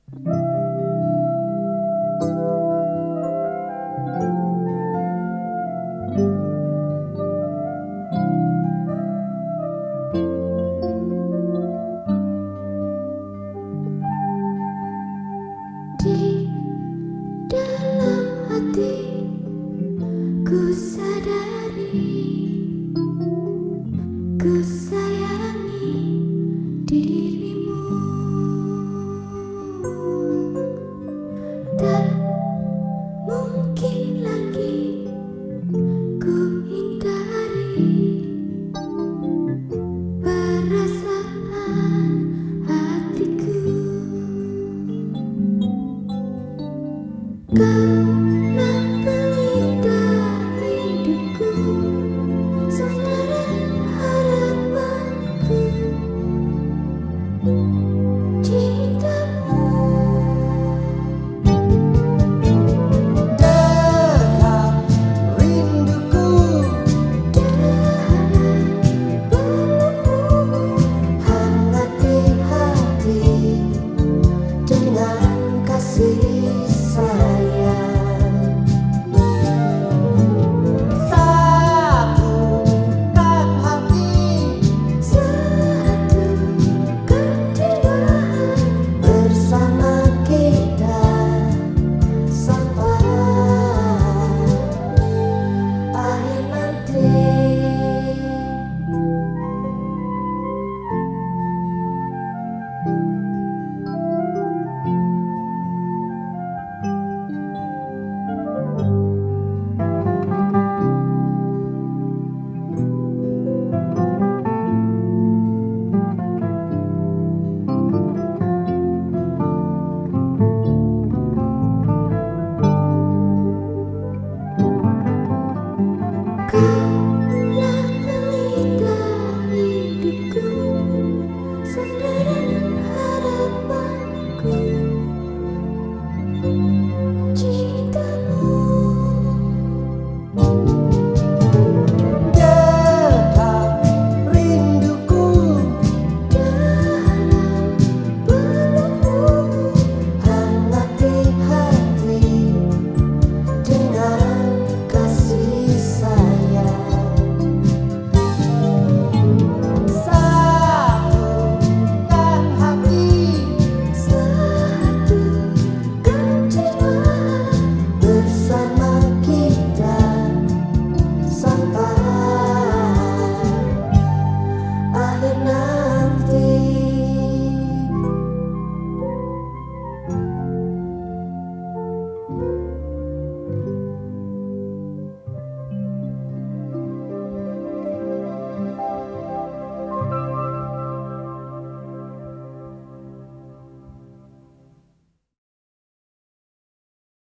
Di dalam hati ku sadari, ku sayangi dirimu. Tak mungkin lagi ku hindari perasaan hatiku. Kaulah pelita hidupku, sandaran harapanku, cintamu. Dekat rinduku, Dalam pelukmu, hangati hati dengan kasih sayang. Satukan hati satukan jiwa bersama kita sampai akhir nanti. Kaulah pelita hidupku, sandaran harapanku,